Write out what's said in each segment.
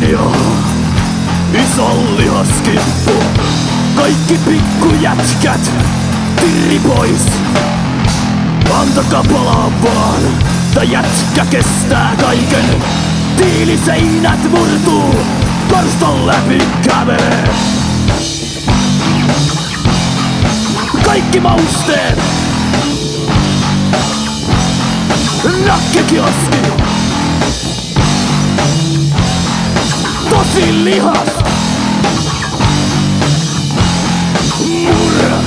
Rovio, ison lihaskimppu. Kaikki pikkujätkät, tirri pois. Antakaa palaa vaan, tai jätkä kestää kaiken. Tiiliseinät murtuu, karstan läpi kävelee. Kaikki mausteet, nakkekioski. Tosi lihas, murra.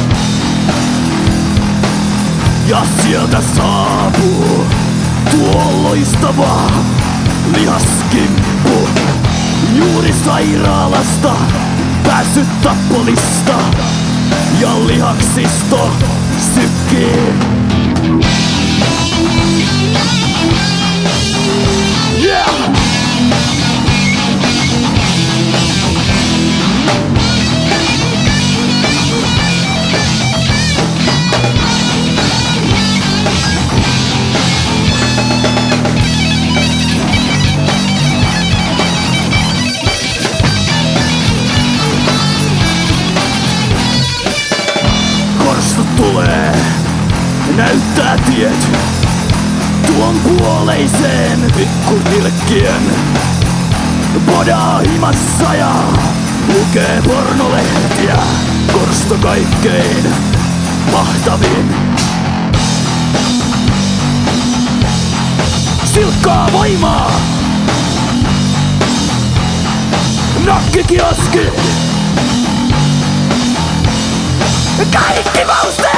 Ja sieltä saapuu tuo loistava lihaskimppu. Juuri sairaalasta päässyt tappolista ja lihaksisto sykkii. Yeah! Tulee, näyttää tiet tuon puoleiseen pikkunilkkien. Podaa himassa ja lukee pornolehtiä. Korsto kaikkein mahtavin. Silkkaa voimaa! Nakkikioski! Kaikki mausteet!